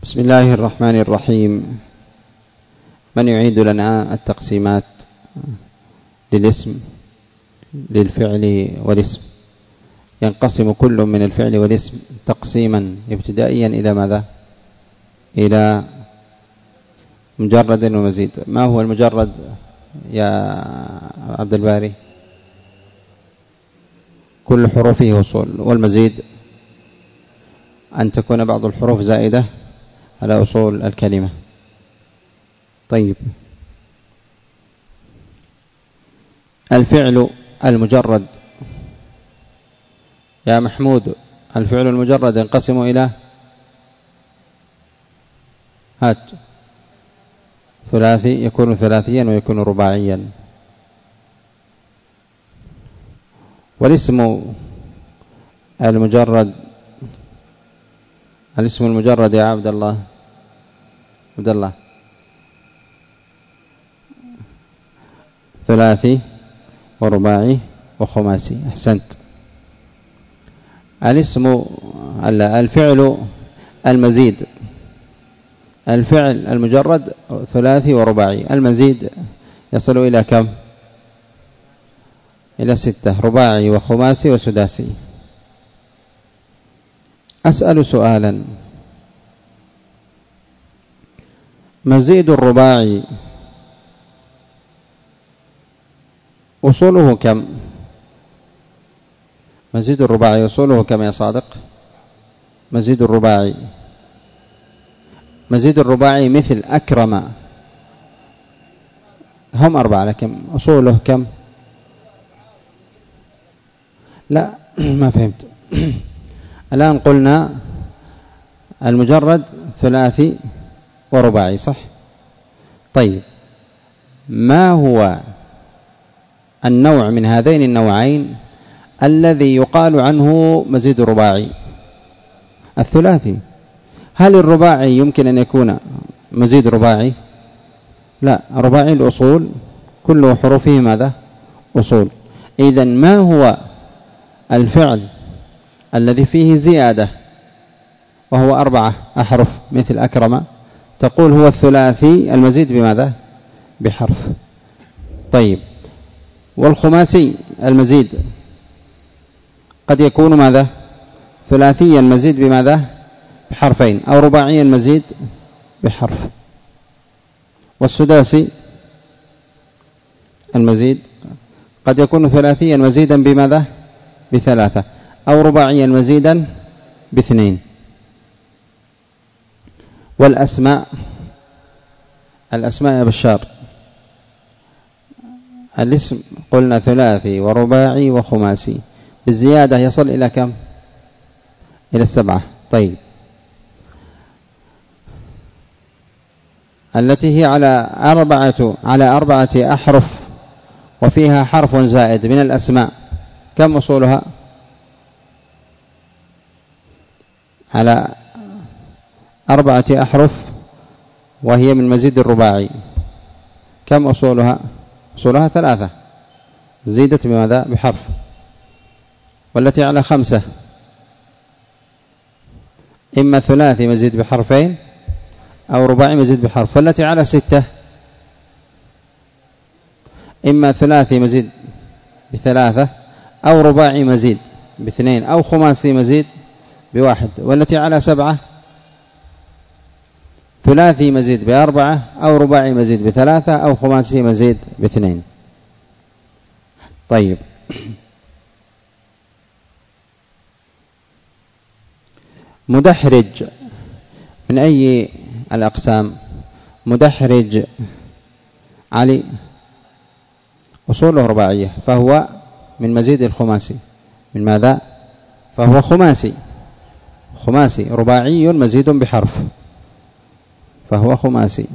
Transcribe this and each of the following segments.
بسم الله الرحمن الرحيم. من يعيد لنا التقسيمات للاسم للفعل والاسم؟ ينقسم كل من الفعل والاسم تقسيما ابتدائيا إلى ماذا؟ إلى مجرد ومزيد. ما هو المجرد يا عبد الباري؟ كل حروفه وصول. والمزيد أن تكون بعض الحروف زائدة على أصول الكلمة. طيب، الفعل المجرد يا محمود، الفعل المجرد ينقسم إلى ثلاثي، يكون ثلاثيا ويكون رباعيا. والاسم المجرد، الاسم المجرد يا عبد الله ثلاثي ورباعي وخماسي. أحسنت. الفعل المزيد، الفعل المجرد ثلاثي ورباعي، المزيد يصل إلى كم؟ إلى 6، رباعي وخماسي وسداسي. أسأل سؤالا: مزيد الرباعي أصوله كم؟ مزيد الرباعي أصوله كم يا صادق؟ مزيد الرباعي مثل أكرم، هم 4، لكن أصوله كم؟ لا ما فهمت. الآن قلنا المجرد ثلاثي ورباعي، صح؟ طيب، ما هو النوع من هذين النوعين الذي يقال عنه مزيد رباعي؟ الثلاثي. هل الرباعي يمكن أن يكون مزيد رباعي؟ لا، رباعي الأصول كل حروفه ماذا؟ أصول. إذن ما هو الفعل الذي فيه زيادة وهو 4 أحرف مثل أكرم؟ تقول هو الثلاثي المزيد بماذا؟ بحرف. طيب، والخماسي المزيد قد يكون ماذا؟ ثلاثيا مزيد بماذا؟ بحرفين، أو رباعيا مزيد بحرف. والسداسي المزيد قد يكون ثلاثيا مزيدا بماذا؟ ب3، أو رباعيا مزيدا ب2. والأسماء يا بشار، الاسم قلنا ثلاثي ورباعي وخماسي، بالزيادة يصل إلى كم؟ إلى 7. طيب، التي هي على 4 أحرف وفيها حرف زائد من الأسماء، كم أصولها؟ على 4 أحرف وهي من مزيد الرباعي، كم أصولها؟ أصولها 3، زيدت بماذا؟ بحرف. والتي على 5 إما ثلاثي مزيد بحرفين أو رباعي مزيد بحرف. والتي على 6 إما ثلاثي مزيد ب3 أو رباعي مزيد ب2 أو خماسي مزيد ب1. والتي على 7 ثلاثي مزيد ب4 أو رباعي مزيد ب3 أو خماسي مزيد ب2. طيب، مدحرج من أي الأقسام؟ مدحرج علي أصوله رباعية، فهو من مزيد الخماسي. من ماذا؟ فهو خماسي رباعي مزيد بحرف، فهو خماسي.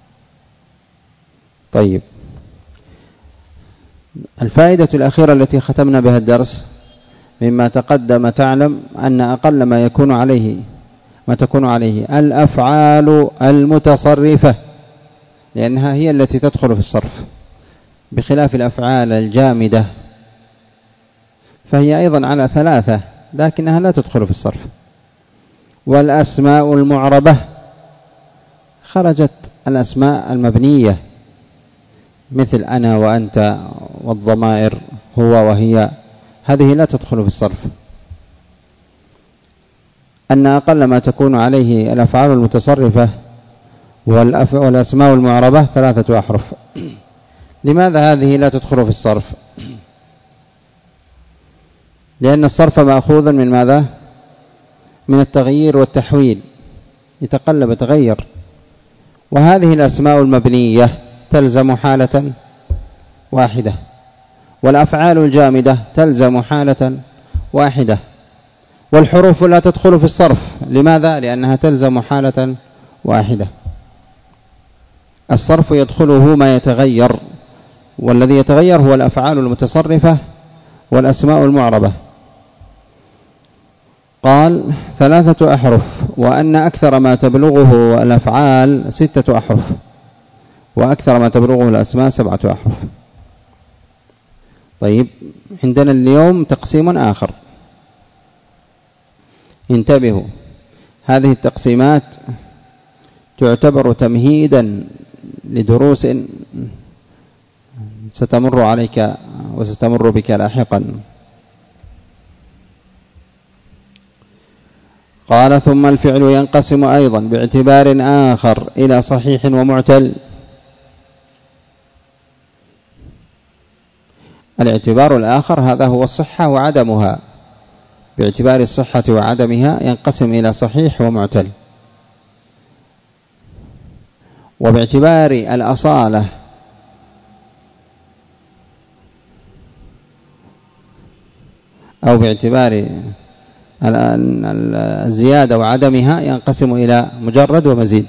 طيب، الفائدة الأخيرة التي ختمنا بها الدرس: مما تقدم تعلم أن أقل ما تكون عليه الأفعال المتصرفة، لأنها هي التي تدخل في الصرف، بخلاف الأفعال الجامدة فهي أيضا على 3 لكنها لا تدخل في الصرف. والأسماء المعربة خرجت الأسماء المبنية مثل أنا وأنت والضمائر هو وهي، هذه لا تدخل في الصرف. أن أقل ما تكون عليه الأفعال المتصرفة والأسماء المعربة 3 أحرف. لماذا هذه لا تدخل في الصرف؟ لأن الصرف مأخوذ من ماذا؟ من التغيير والتحويل، يتقلب يتغير، وهذه الأسماء المبنية تلزم حالة واحدة، والأفعال الجامدة تلزم حالة واحدة، والحروف لا تدخل في الصرف. لماذا؟ لأنها تلزم حالة واحدة. الصرف يدخله ما يتغير، والذي يتغير هو الأفعال المتصرفة والأسماء المعربة. قال 3 أحرف، وأن أكثر ما تبلغه الأفعال 6 أحرف، وأكثر ما تبلغه الأسماء 7 أحرف. طيب، عندنا اليوم تقسيم آخر، انتبهوا، هذه التقسيمات تعتبر تمهيدا لدروس ستمر عليك وستمر بك لاحقا. قال ثم الفعل ينقسم أيضا باعتبار آخر إلى صحيح ومعتل. الاعتبار الآخر هذا هو الصحة وعدمها، باعتبار الصحة وعدمها ينقسم إلى صحيح ومعتل. وباعتبار الأصالة أو باعتبار الزيادة وعدمها ينقسم إلى مجرد ومزيد.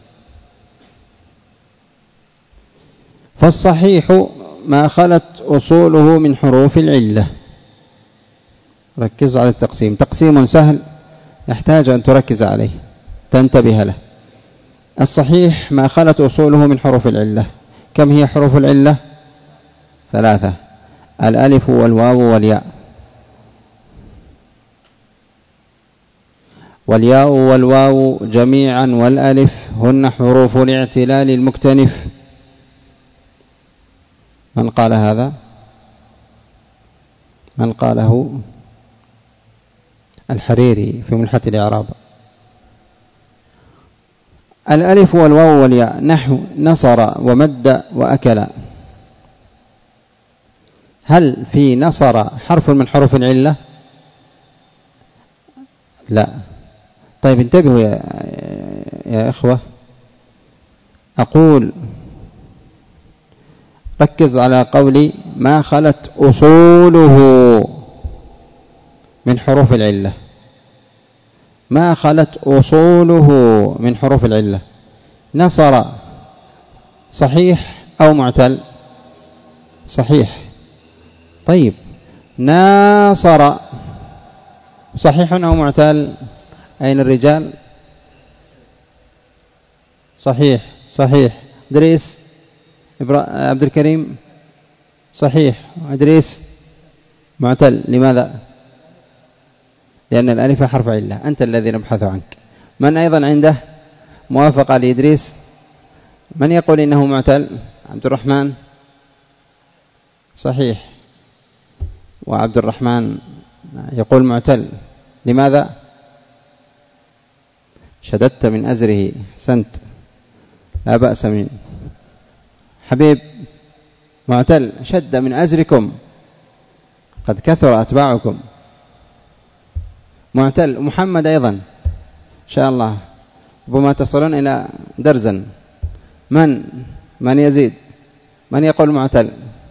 فالصحيح ما خلت أصوله من حروف العلة. ركز على التقسيم، تقسيم سهل يحتاج أن تركز عليه تنتبه له. الصحيح ما خلت أصوله من حروف العلة. كم هي حروف العلة؟ 3: الألف والواو والياء. والياء والواو جميعا والألف هن حروف الاعتلال المكتنف. من قال هذا؟ من قاله؟ الحريري في ملحة الإعراب. الألف والواو والياء نحو نصر ومد وأكل. هل في نصر حرف من حروف العلة؟ لا. طيب انتبهوا يا إخوة، أقول ركز على قولي ما خلت أصوله من حروف العلة. ما خلت أصوله من حروف العلة. نصر صحيح أو معتل؟ صحيح. طيب ناصر صحيح أو معتل؟ أين الرجال؟ صحيح. صحيح. إدريس عبد الكريم صحيح. إدريس معتل. لماذا؟ لأن الألف حرف علة. أنت الذي نبحث عنك. من أيضا عنده موافقة لإدريس؟ من يقول إنه معتل؟ عبد الرحمن صحيح، وعبد الرحمن يقول معتل. لماذا؟ شددت من أزره. سنت، لا بأس من حبيب معتل. شد من أزركم، قد كثر أتباعكم. معتل. محمد أيضا إن شاء الله، ربما تصلون إلى درزا. من يزيد؟ من يقول معتل؟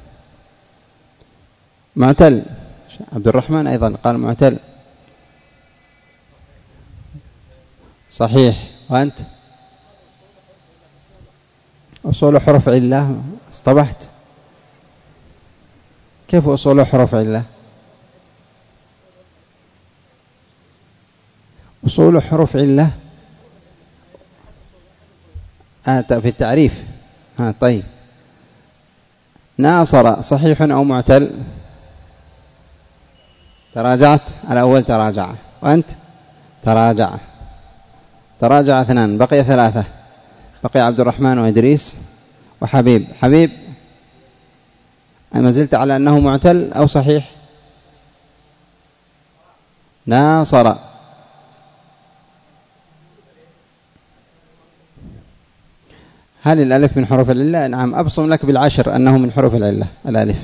معتل. عبد الرحمن أيضا قال معتل. صحيح. وأنت؟ أصول حرف علة. اصطبحت. كيف أصول حرف علة؟ أصول حروف علة في التعريف. طيب ناصر صحيح أو معتل؟ تراجعت. الأول تراجع. وأنت؟ تراجع. 2. بقي 3. بقي عبد الرحمن وإدريس وحبيب. حبيب ما زلت على أنه معتل أو صحيح؟ ناصر. هل الألف من حروف العلة؟ نعم، أبصم لك بالعشر أنه من حروف العلة الألف.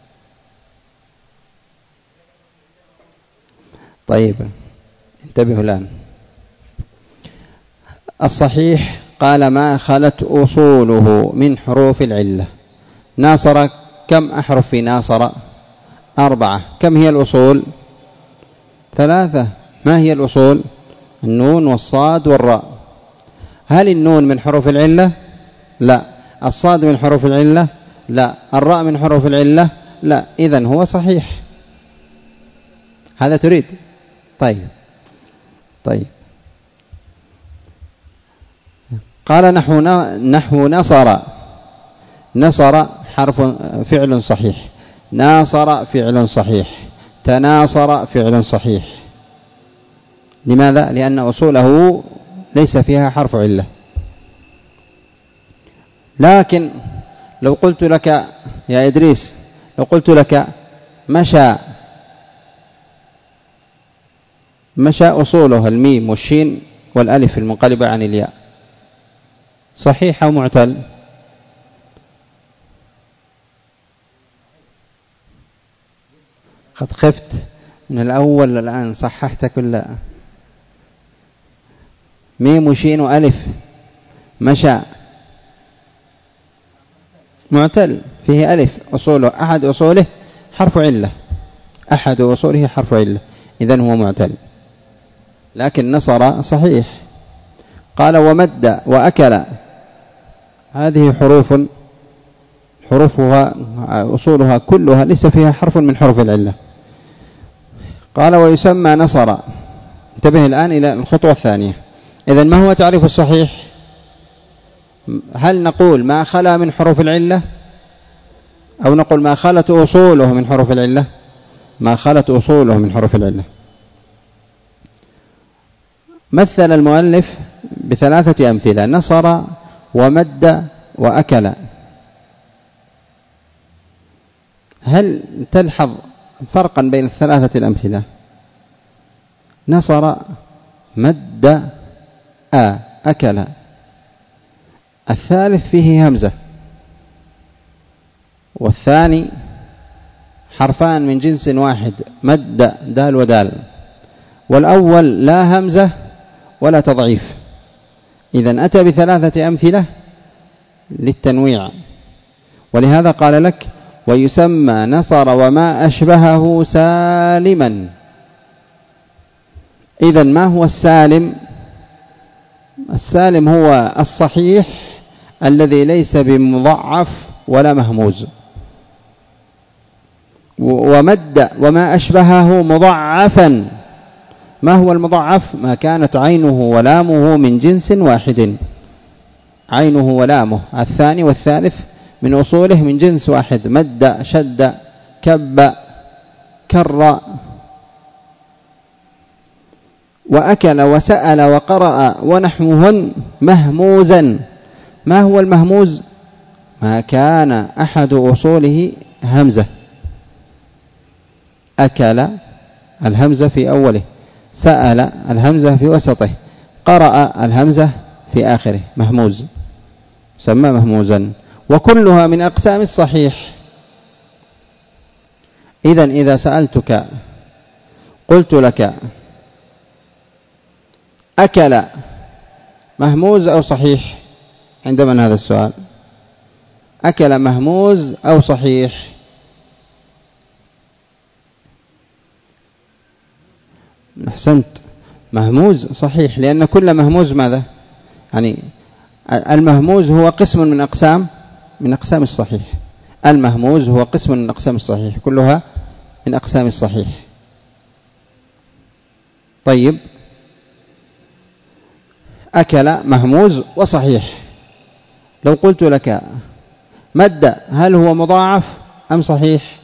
طيب انتبهوا الآن. الصحيح قال ما خلت أصوله من حروف العلة. ناصر كم أحرف في ناصر؟ 4. كم هي الأصول؟ 3. ما هي الأصول؟ النون والصاد والراء. هل النون من حروف العلة؟ لا. الصاد من حروف العلة؟ لا. الراء من حروف العلة؟ لا. إذن هو صحيح. هذا تريد؟ طيب قال نحو نصر. نصر فعل صحيح. ناصر فعل صحيح. تناصر فعل صحيح. لماذا؟ لأن أصوله ليس فيها حرف علة. لكن لو قلت لك يا إدريس، لو قلت لك مشى أصوله الميم والشين والألف المنقلبة عن الياء، صحيح أو معتل؟ قد خفت من الأول الآن صححت كل ميم وشين وألف. مشى معتل فيه ألف، أصوله أحد أصوله حرف علة، أحد أصوله حرف علة، إذن هو معتل. لكن نصر صحيح. قال ومد وأكل، هذه حروفها أصولها كلها ليس فيها حرف من حروف العلة. قال ويسمى نصر. انتبه الآن إلى الخطوة الثانية. إذن ما هو تعريف الصحيح؟ هل نقول ما خلا من حروف العلة، أو نقول ما خلت أصوله من حروف العلة؟ ما خلت أصوله من حروف العلة. مثل المؤلف ب3 أمثلة: نصر ومد وأكل. هل تلحظ فرقا بين ال3 الأمثلة؟ نصر، مد، أكل. الثالث فيه همزة، والثاني حرفان من جنس واحد، مد دال ودال، والأول لا همزة ولا تضعيف. إذن أتى ب3 أمثلة للتنويع، ولهذا قال لك ويسمى نصر وما أشبهه سالما. إذن ما هو السالم؟ السالم هو الصحيح الذي ليس بمضعف ولا مهموز. ومد وما أشبهه مضعفا. ما هو المضعف؟ ما كانت عينه ولامه من جنس واحد، عينه ولامه الثاني والثالث من أصوله من جنس واحد، مد، شد، كب، كر. وأكل وسأل وقرأ ونحوهن مهموزا. ما هو المهموز؟ ما كان أحد أصوله همزة. أكل الهمزة في أوله، سأل الهمزة في وسطه، قرأ الهمزة في آخره، مهموز، سمى مهموزا. وكلها من أقسام الصحيح. إذن إذا سألتك قلت لك أكل مهموز أو صحيح؟ عند من هذا السؤال؟ أكل مهموز أو صحيح؟ أحسنت، مهموز صحيح، لأن كل مهموز ماذا؟ يعني المهموز هو قسم من أقسام الصحيح. المهموز هو قسم من أقسام الصحيح، كلها من أقسام الصحيح. طيب، أكل مهموز وصحيح. لو قلت لك مد، هل هو مضاعف أم صحيح؟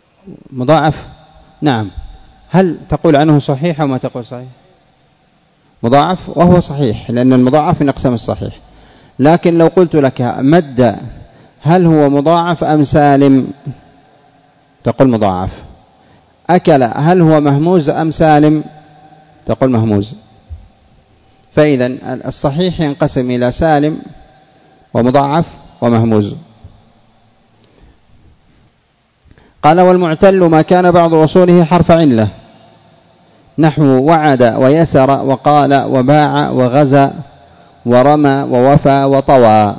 مضاعف، نعم. هل تقول عنه صحيح أو ما تقول صحيح؟ مضاعف وهو صحيح، لأن المضاعف من أقسام الصحيح. لكن لو قلت لك مد هل هو مضاعف أم سالم؟ تقول مضاعف. أكل هل هو مهموز أم سالم؟ تقول مهموز. فإذا الصحيح ينقسم إلى سالم ومضاعف ومهموز. قال والمعتل ما كان بعض أصوله حرف علة، نحو وعد ويسر وقال وباع وغزى ورمى ووفى وطوى.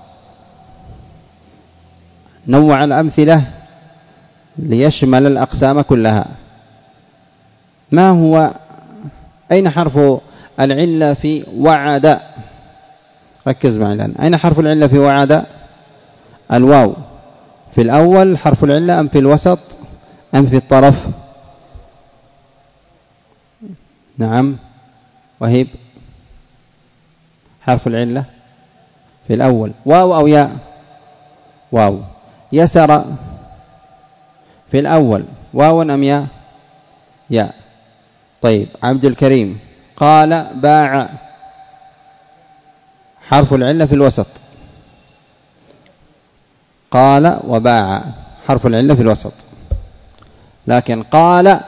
نوع الأمثلة ليشمل الأقسام كلها. ما هو أين حرف العلة في وعد؟ ركز معي الآن. أين حرف العلة في وعد؟ الواو. في الأول حرف العلة أم في الوسط أم في الطرف؟ نعم وهيب. حرف العلة في الأول، واو أو ياء؟ واو. يسر في الأول، واو أم ياء؟ ياء. طيب عبد الكريم قال باع، حرف العلة في الوسط. قال وباع حرف العلة في الوسط. لكن قال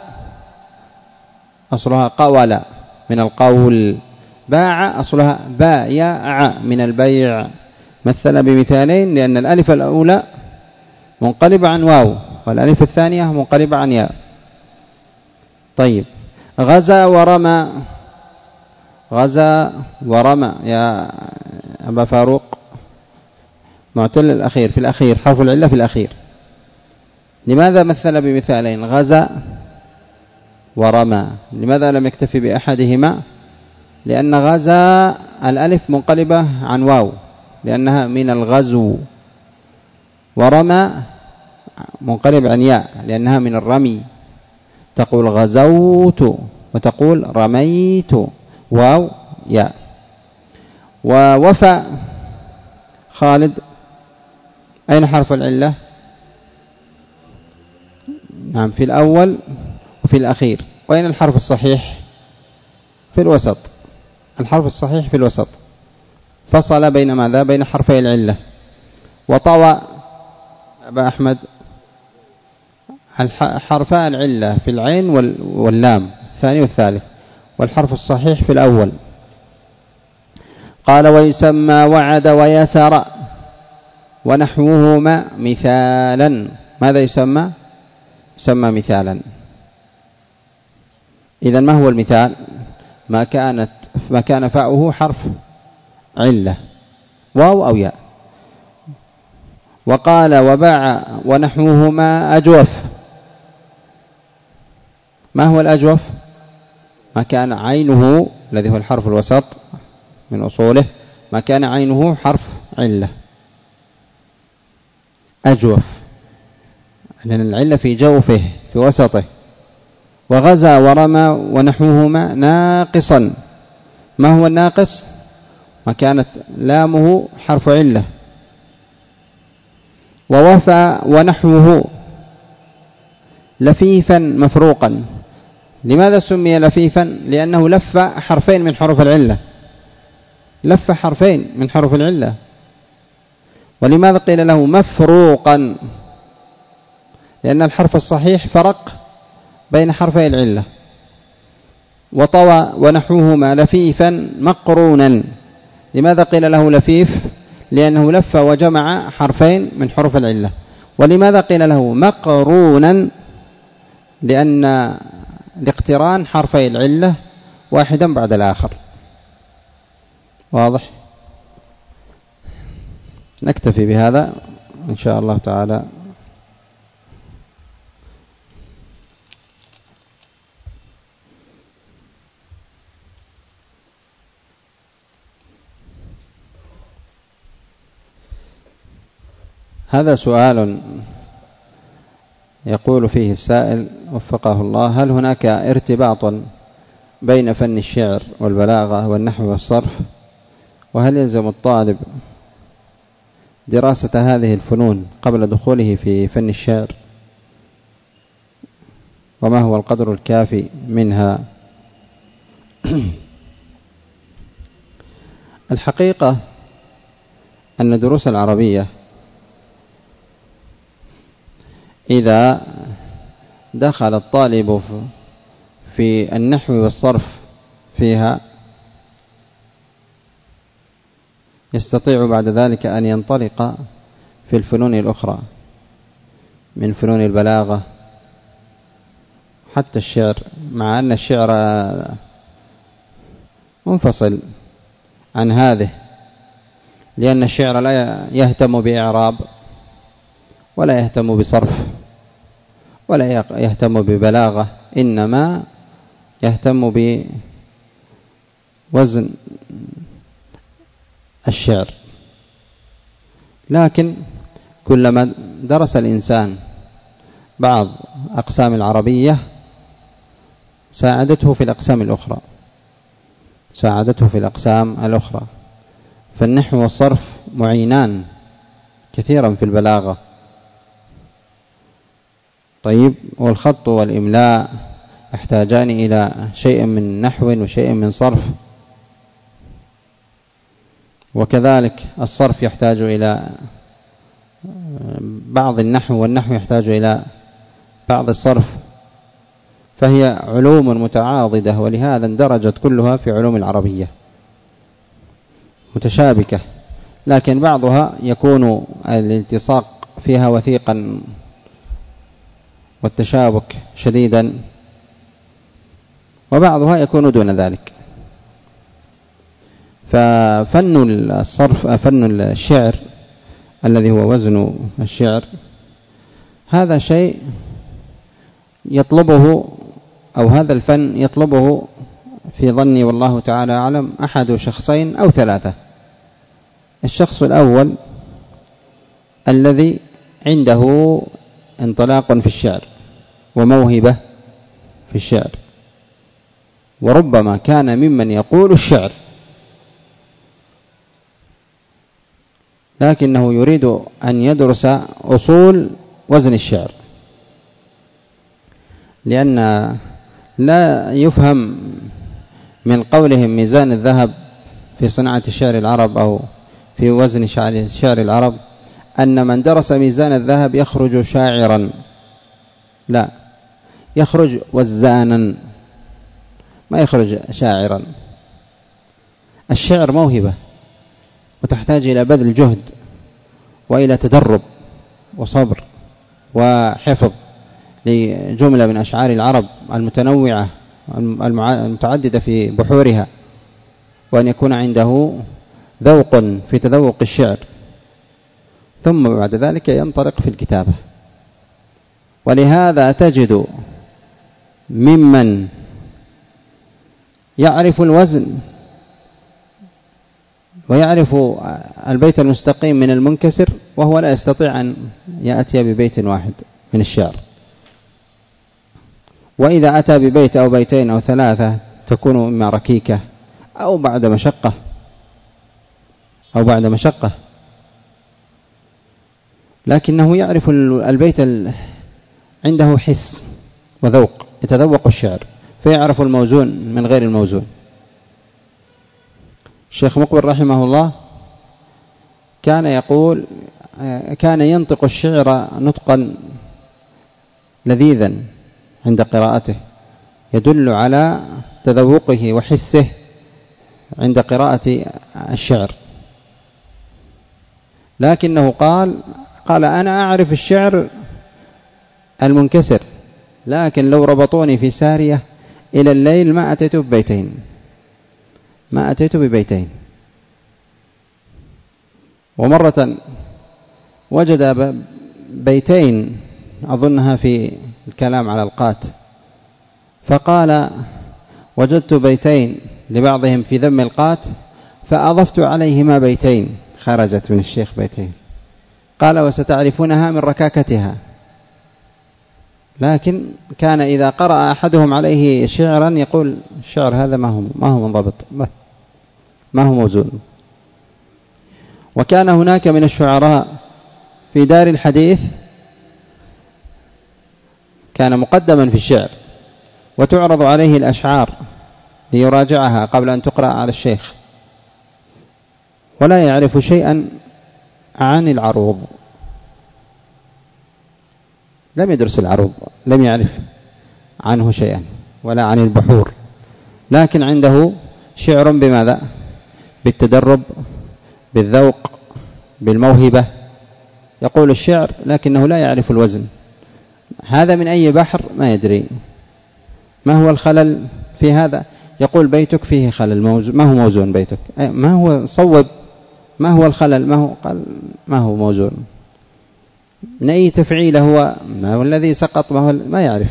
أصلها قول من القول، باع أصلها بايع من البيع. مثل بمثالين، لأن الألف الأولى منقلبة عن واو والألف الثانية منقلبة عن ياء. طيب غزا ورمى، غزا ورمى يا أبا فاروق، معتل الأخير في الأخير، حرف العلة في الأخير. لماذا مثل بمثالين غزا ورمى؟ لماذا لم يكتفي بأحدهما؟ لأن غزا الألف منقلبة عن واو لأنها من الغزو، ورمى منقلب عن ياء لأنها من الرمي. تقول غزوت وتقول رميت، واو ياء. ووفى خالد أين حرف العلة؟ نعم في الأول وفي الأخير. وأين الحرف الصحيح؟ في الوسط. الحرف الصحيح في الوسط، فصل بين ماذا؟ بين حرفي العلة. وطوى أبا أحمد حرفا العلة في العين واللام الثاني والثالث، والحرف الصحيح في الأول. قال ويسمى وعد ويسر ونحوهما مثالا. ماذا يسمى؟ يسمى مثالا. إذن ما هو المثال؟ ما كان فاؤه حرف علة، واو أو ياء. وقال وباع ونحوهما أجوف. ما هو الأجوف؟ ما كان عينه الذي هو الحرف الوسط من أصوله، ما كان عينه حرف علة، أجوف، لأن العلة في جوفه في وسطه. وغزا ورمى ونحوهما ناقصا. ما هو الناقص؟ ما كانت لامه حرف علة. ووفى ونحوه لفيفا مفروقا. لماذا سمي لفيفا؟ لأنه لف حرفين من حروف العلة، لف حرفين من حروف العلة. ولماذا قيل له مفروقا؟ لأن الحرف الصحيح فرق بين حرفي العلة. وطوى ونحوهما لفيفا مقرونا. لماذا قيل له لفيف؟ لأنه لف وجمع حرفين من حروف العلة. ولماذا قيل له مقرونا؟ لأن لاقتران حرفي العلة واحدا بعد الآخر. واضح؟ نكتفي بهذا إن شاء الله تعالى. هذا سؤال يقول فيه السائل وفقه الله: هل هناك ارتباط بين فن الشعر والبلاغة والنحو والصرف؟ وهل يلزم الطالب دراسة هذه الفنون قبل دخوله في فن الشعر؟ وما هو القدر الكافي منها؟ الحقيقة أن دروس العربية إذا دخل الطالب في النحو والصرف فيها يستطيع بعد ذلك أن ينطلق في الفنون الأخرى من فنون البلاغة حتى الشعر، مع أن الشعر منفصل عن هذه، لأن الشعر لا يهتم بإعراب ولا يهتم بصرف ولا يهتم ببلاغة، إنما يهتم بوزن الشعر. لكن كلما درس الإنسان بعض أقسام العربية ساعدته في الأقسام الأخرى، فالنحو والصرف معينان كثيرا في البلاغة. طيب، والخط والإملاء يحتاجان إلى شيء من نحو وشيء من صرف، وكذلك الصرف يحتاج إلى بعض النحو والنحو يحتاج إلى بعض الصرف، فهي علوم متعاضدة، ولهذا اندرجت كلها في علوم العربية متشابكة، لكن بعضها يكون الالتصاق فيها وثيقا والتشابك شديدا، وبعضها يكون دون ذلك. ففن الصرف، فن الشعر الذي هو وزن الشعر، هذا شيء يطلبه، أو هذا الفن يطلبه في ظني والله تعالى أعلم أحد شخصين أو ثلاثة. الشخص الأول الذي عنده انطلاق في الشعر وموهبة في الشعر، وربما كان ممن يقول الشعر لكنه يريد أن يدرس أصول وزن الشعر، لأن لا يفهم من قولهم ميزان الذهب في صناعة شعر العرب أو في وزن شعر العرب أن من درس ميزان الذهب يخرج شاعرا، لا، يخرج وزانا، ما يخرج شاعرا. الشعر موهبة وتحتاج إلى بذل جهد وإلى تدرب وصبر وحفظ لجملة من أشعار العرب المتنوعة المتعددة في بحورها، وأن يكون عنده ذوق في تذوق الشعر، ثم بعد ذلك ينطلق في الكتابة. ولهذا تجد ممن يعرف الوزن ويعرف البيت المستقيم من المنكسر وهو لا يستطيع أن يأتي ببيت واحد من الشعر، وإذا أتى ببيت أو بيتين أو ثلاثة تكون إما ركيكة أو بعد مشقة، لكنه يعرف البيت، عنده حس وذوق، يتذوق الشعر فيعرف الموزون من غير الموزون. الشيخ مقبل رحمه الله كان يقول، كان ينطق الشعر نطقا لذيذا عند قراءته يدل على تذوقه وحسه عند قراءة الشعر، لكنه قال أنا أعرف الشعر المنكسر، لكن لو ربطوني في سارية إلى الليل ما أتيت ببيتين. ومرة وجد بيتين أظنها في الكلام على القات، فقال وجدت بيتين لبعضهم في ذم القات فأضفت عليهما بيتين، خرجت من الشيخ بيتين. قال وستعرفونها من ركاكتها. لكن كان إذا قرأ أحدهم عليه شعرا يقول الشعر هذا ما هو منضبط، ما هو موزون. وكان هناك من الشعراء في دار الحديث كان مقدما في الشعر وتعرض عليه الأشعار ليراجعها قبل أن تقرأ على الشيخ، ولا يعرف شيئا عن العروض، لم يدرس العروض، لم يعرف عنه شيئا ولا عن البحور، لكن عنده شعر بماذا؟ بالتدرب، بالذوق، بالموهبة، يقول الشعر لكنه لا يعرف الوزن. هذا من أي بحر ما يدري. ما هو الخلل في هذا؟ يقول بيتك فيه خلل، ما هو موزون بيتك، ما هو صوب، ما هو الخلل، ما هو قال ما هو موزون، من أي تفعيل هو، ما هو الذي سقط، ما يعرف.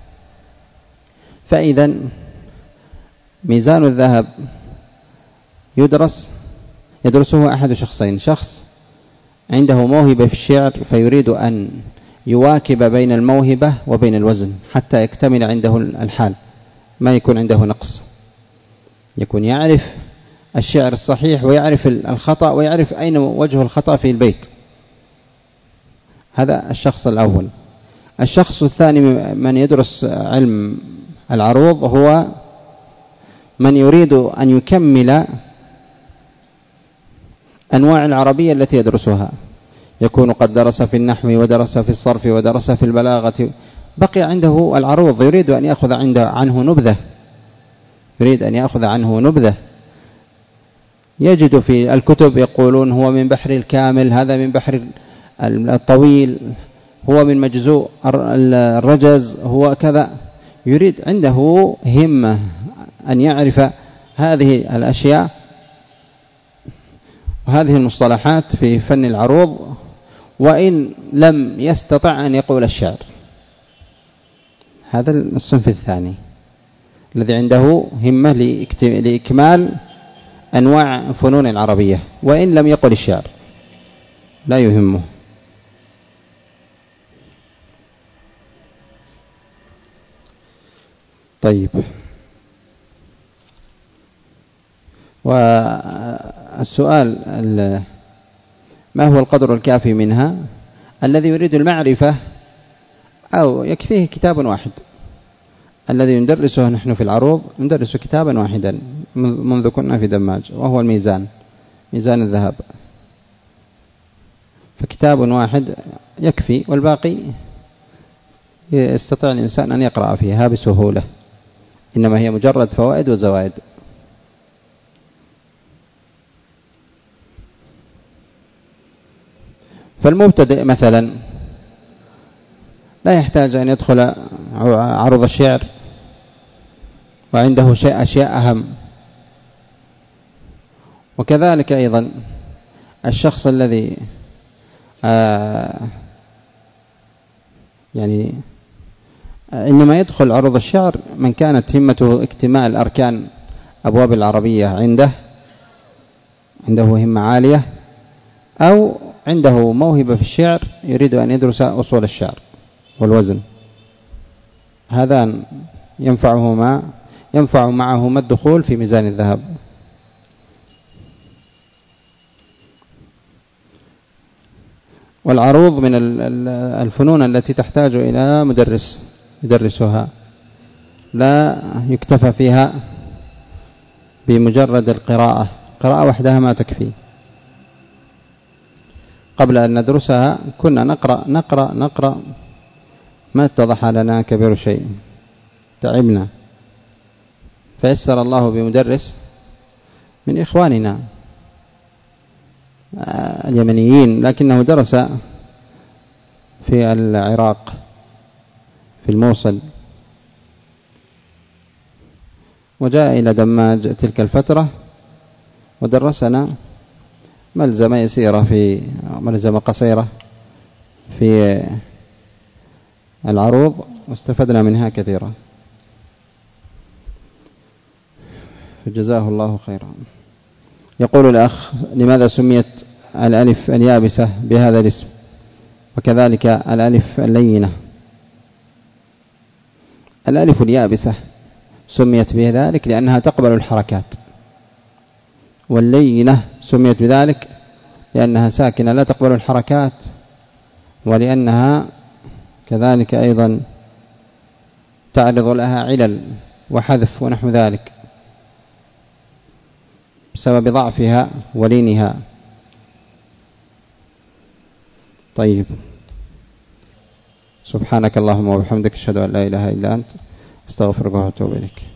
فإذا ميزان الذهب يدرسه أحد شخصين: شخص عنده موهبة في الشعر فيريد أن يواكب بين الموهبة وبين الوزن حتى يكتمل عنده الحال، ما يكون عنده نقص، يكون يعرف الشعر الصحيح ويعرف الخطأ ويعرف أين وجه الخطأ في البيت. هذا الشخص الأول. الشخص الثاني من يدرس علم العروض هو من يريد أن يكمل أنواع العربية التي يدرسها، يكون قد درس في النحو ودرس في الصرف ودرس في البلاغة، بقي عنده العروض، يريد أن يأخذ عنه نبذة، يريد أن يأخذ عنه نبذة. يجد في الكتب يقولون هو من بحر الكامل، هذا من بحر الطويل، هو من مجزوء الرجز، هو كذا. يريد عنده همة أن يعرف هذه الأشياء وهذه المصطلحات في فن العروض، وإن لم يستطع أن يقول الشعر. هذا الصنف الثاني الذي عنده همة لإكمال أنواع فنون العربية وإن لم يقل الشعر، لا يهمه. طيب، والسؤال ما هو القدر الكافي منها؟ الذي يريد المعرفة أو يكفيه كتاب واحد. الذي ندرسه نحن في العروض ندرس كتابا واحدا منذ كنا في دماج، وهو الميزان، ميزان الذهب، فكتاب واحد يكفي، والباقي يستطيع الإنسان أن يقرأ فيها بسهولة، إنما هي مجرد فوائد وزوائد. فالمبتدئ مثلا لا يحتاج أن يدخل عرض الشعر وعنده أشياء أهم. وكذلك أيضا الشخص الذي يعني إنما يدخل عرض الشعر من كانت همته اكتمال أركان أبواب العربية، عنده همة عالية، أو عنده موهبة في الشعر يريد أن يدرس أصول الشعر والوزن. هذا ينفع معهما الدخول في ميزان الذهب. والعروض من الفنون التي تحتاج إلى مدرس يدرسها، لا يكتفى فيها بمجرد القراءة، قراءة وحدها ما تكفي. قبل أن ندرسها كنا نقرأ ما اتضح لنا كبير شيء، تعبنا، فيسر الله بمدرس من إخواننا اليمنيين، لكنه درس في العراق في الموصل، وجاء إلى دماج تلك الفترة ودرسنا ملزمة قصيرة في العروض، واستفدنا منها كثيرا، فجزاه الله خيرا. يقول الأخ: لماذا سميت الألف اليابسة بهذا الاسم وكذلك الألف اللينة؟ الألف اليابسة سميت بذلك لأنها تقبل الحركات، واللينة سميت بذلك لأنها ساكنة لا تقبل الحركات، ولأنها كذلك أيضا تعرض لها علل وحذف ونحو ذلك، بسبب ضعفها ولينها. طيب، سبحانك اللهم وبحمدك، أشهد أن لا إله إلا أنت، استغفرك وأتوب إليك.